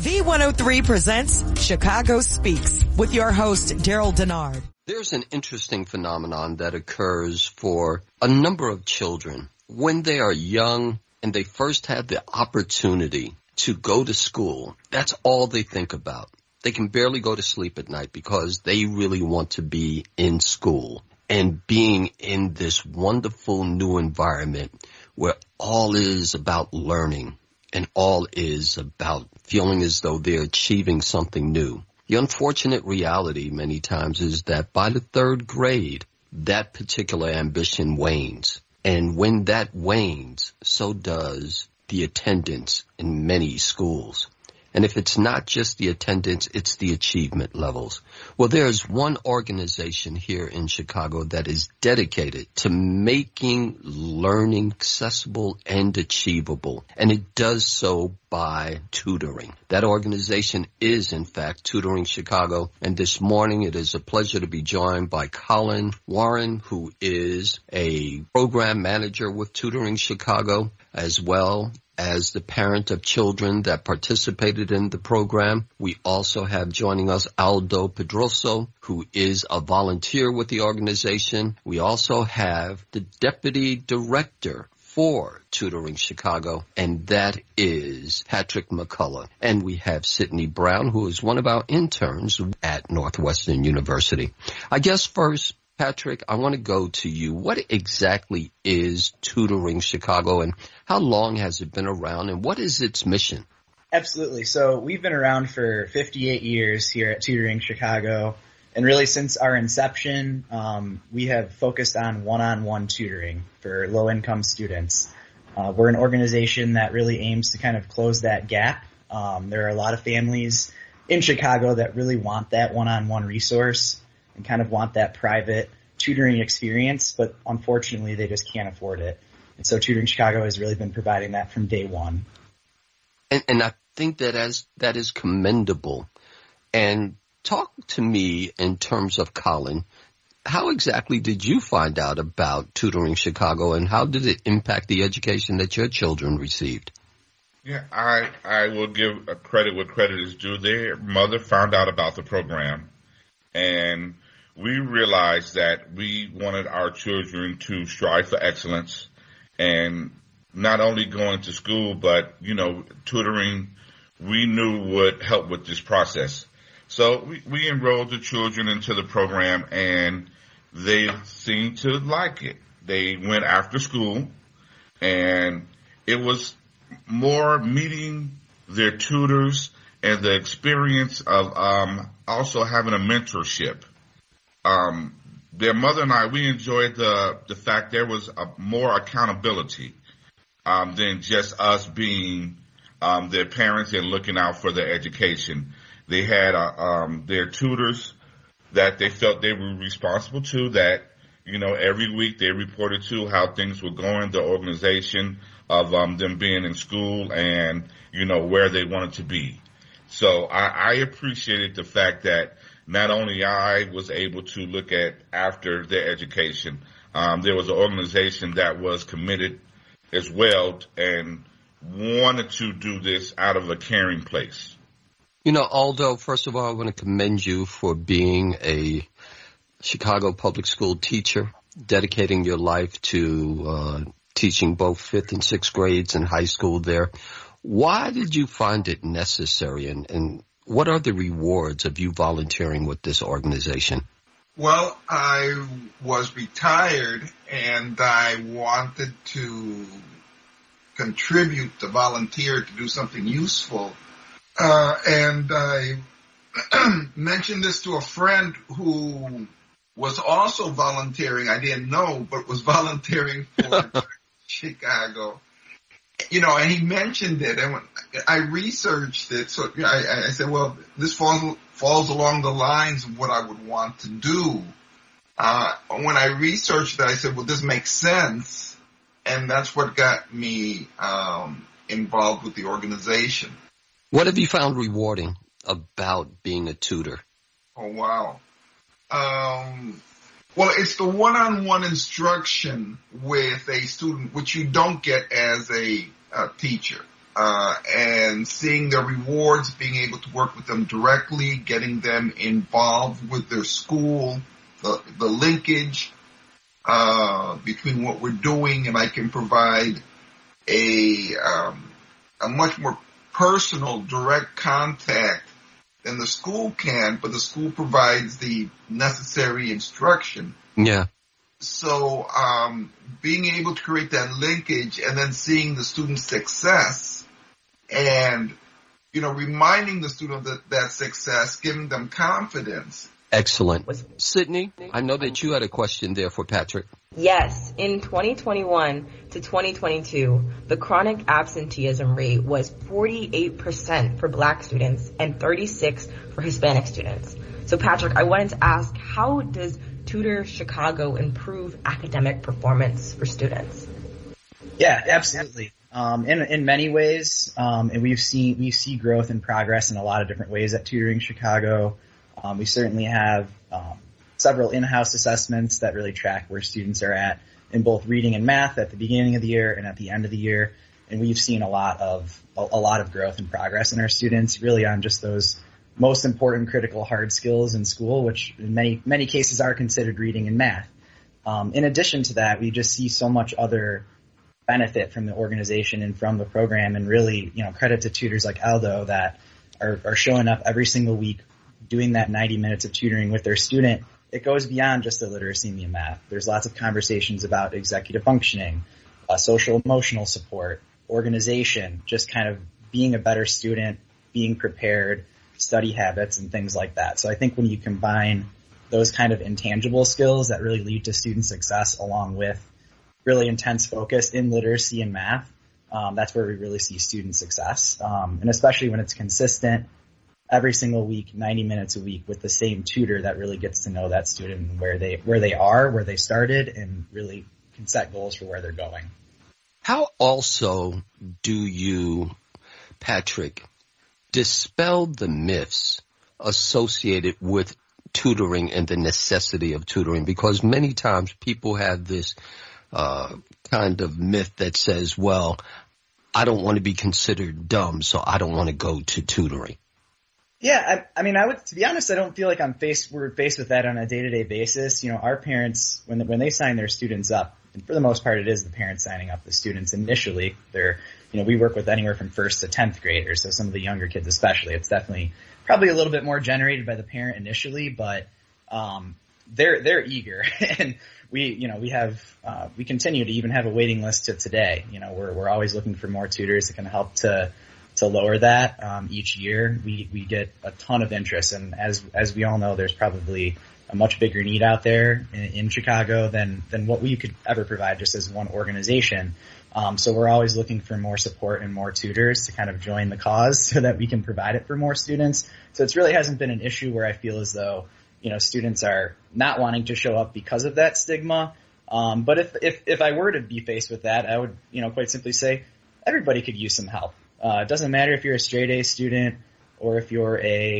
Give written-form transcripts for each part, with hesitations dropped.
V103 presents Chicago Speaks with your host, Daryl Denard. There's an interesting phenomenon that occurs for a number of children when they are young and they first have the opportunity to go to school. That's all they think about. They can barely go to sleep at night because they really want to be in school and being in this wonderful new environment where all is about learning and all is about feeling as though they're achieving something new. The unfortunate reality many times is that by the third grade, that particular ambition wanes. And when that wanes, so does the attendance in many schools. And if it's not just the attendance, it's the achievement levels. Well, there's one organization here in Chicago that is dedicated to making learning accessible and achievable. And it does so by tutoring. That organization is, in fact, Tutoring Chicago. And this morning, it is a pleasure to be joined by Colin Warren, who is a program manager with Tutoring Chicago, as well as the parent of children that participated in the program. We also have joining us Aldo Pedroso, who is a volunteer with the organization. We also have the deputy director for Tutoring Chicago, and that is Patrick McCullough. And we have Sydney Brown, who is one of our interns at Northwestern University. I guess first, Patrick, I want to go to you. What exactly is Tutoring Chicago, and how long has it been around, and what is its mission? Absolutely. So we've been around for 58 years here at Tutoring Chicago, and really since our inception, we have focused on one-on-one tutoring for low-income students. We're an organization that really aims to kind of close that gap. There are a lot of families in Chicago that really want that one-on-one resource and kind of want that private tutoring experience, but unfortunately they just can't afford it. And so Tutoring Chicago has really been providing that from day one. And I think that is commendable. And talk to me in terms of Colin. How exactly did you find out about Tutoring Chicago, and how did it impact the education that your children received? Yeah, I will give a credit where credit is due. Their mother found out about the program, and we realized that we wanted our children to strive for excellence and not only going to school, but, tutoring we knew would help with this process. So we enrolled the children into the program, and they seemed to like it. They went after school, and it was more meeting their tutors and the experience of also having a mentorship. Their mother and I, we enjoyed the fact there was more accountability than just us being their parents and looking out for their education. They had their tutors that they felt they were responsible to, that, every week they reported to how things were going, the organization of them being in school and, where they wanted to be. So I appreciated the fact that not only I was able to look at after their education, there was an organization that was committed as well and wanted to do this out of a caring place. Aldo, first of all, I want to commend you for being a Chicago public school teacher, dedicating your life to teaching both 5th and 6th grades in high school there. Why did you find it necessary, and what are the rewards of you volunteering with this organization? Well, I was retired, and I wanted to contribute to volunteer to do something useful. And I mentioned this to a friend who was also volunteering. I didn't know, but was volunteering for Chicago. And he mentioned it, and when I researched it, so I said, well, this falls along the lines of what I would want to do. When I researched it, I said, well, this makes sense, and that's what got me involved with the organization. What have you found rewarding about being a tutor? Oh, wow. Well, it's the one-on-one instruction with a student, which you don't get as a teacher. and seeing their rewards, being able to work with them directly, getting them involved with their school, the linkage between what we're doing, and I can provide a much more personal, direct contact than the school can, but the school provides the necessary instruction. Yeah. So being able to create that linkage and then seeing the student's success and, reminding the student that success, giving them confidence. Excellent. Sydney, I know that you had a question there for Patrick. Yes. In 2021 to 2022, the chronic absenteeism rate was 48% for Black students and 36% for Hispanic students. So, Patrick, I wanted to ask, how does Tutor Chicago improve academic performance for students? Yeah, absolutely. In many ways, and we see growth and progress in a lot of different ways at Tutoring Chicago. We certainly have several in-house assessments that really track where students are at in both reading and math at the beginning of the year and at the end of the year. And we've seen a lot of growth and progress in our students, really on just those most important critical hard skills in school, which in many cases are considered reading and math. In addition to that, we just see so much other benefit from the organization and from the program, and really, credit to tutors like Aldo that are showing up every single week, doing that 90 minutes of tutoring with their student. It goes beyond just the literacy and the math. There's lots of conversations about executive functioning, social emotional support, organization, just kind of being a better student, being prepared, study habits, and things like that. So I think when you combine those kind of intangible skills that really lead to student success along with really intense focus in literacy and math, that's where we really see student success. And especially when it's consistent every single week, 90 minutes a week with the same tutor that really gets to know that student and where they started, and really can set goals for where they're going. How also do you, Patrick, dispel the myths associated with tutoring and the necessity of tutoring? Because many times people have this kind of myth that says, well, I don't want to be considered dumb, so I don't want to go to tutoring. Yeah, I mean, to be honest, I don't feel like we're faced with that on a day-to-day basis. Our parents, when they sign their students up, and for the most part, it is the parents signing up the students initially. We work with anywhere from 1st to 10th graders, so some of the younger kids especially. It's definitely probably a little bit more generated by the parent initially, but they're eager, and we continue to even have a waiting list to today. We're always looking for more tutors that can help to lower that. Each year we get a ton of interest, and as we all know, there's probably a much bigger need out there in Chicago than what we could ever provide just as one organization. So we're always looking for more support and more tutors to kind of join the cause so that we can provide it for more students. So it really hasn't been an issue where I feel as though, students are not wanting to show up because of that stigma. But if I were to be faced with that, I would, quite simply say everybody could use some help. It doesn't matter if you're a straight A student or if you're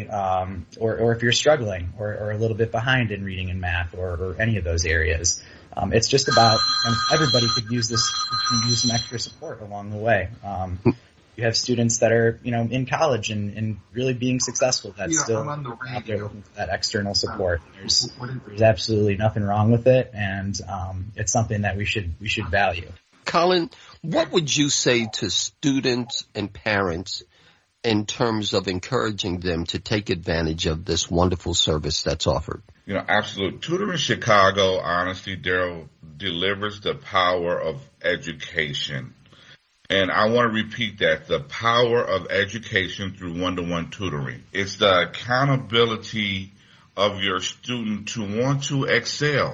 or if you're struggling or a little bit behind in reading and math or any of those areas. It's just about everybody could use some extra support along the way. You have students that are, in college and really being successful that's still out there looking for that external support. There's absolutely nothing wrong with it, and it's something that we should value. Colin, what would you say to students and parents in terms of encouraging them to take advantage of this wonderful service that's offered? Absolutely. Tutoring Chicago, honestly, Daryl, delivers the power of education. And I want to repeat that, the power of education through one-to-one tutoring. It's the accountability of your student to want to excel.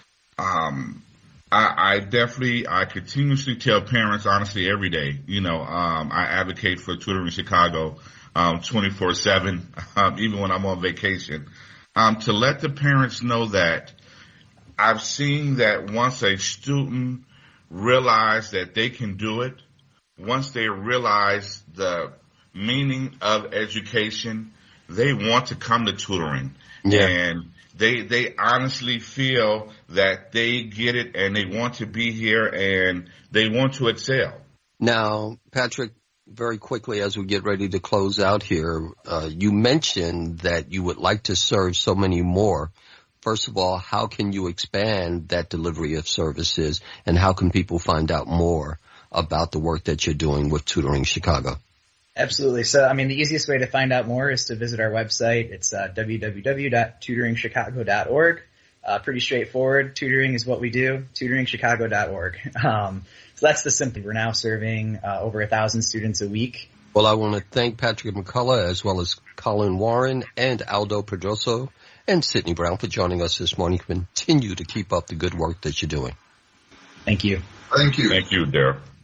I continuously tell parents, honestly, every day, I advocate for Tutoring Chicago 24/7, even when I'm on vacation, to let the parents know that I've seen that once a student realizes that they can do it, once they realize the meaning of education, they want to come to tutoring. Yeah. And they honestly feel that they get it and they want to be here and they want to excel. Now, Patrick, Very quickly, as we get ready to close out here, you mentioned that you would like to serve so many more. First of all, how can you expand that delivery of services, and how can people find out more about the work that you're doing with Tutoring Chicago? Absolutely. So, I mean, the easiest way to find out more is to visit our website. It's www.tutoringchicago.org. Pretty straightforward. Tutoring is what we do. tutoringchicago.org. So that's the simple. We're now serving over 1,000 students a week. Well, I want to thank Patrick McCullough as well as Colin Warren and Aldo Pedroso and Sydney Brown for joining us this morning. Continue to keep up the good work that you're doing. Thank you. Thank you. Thank you, Daryl.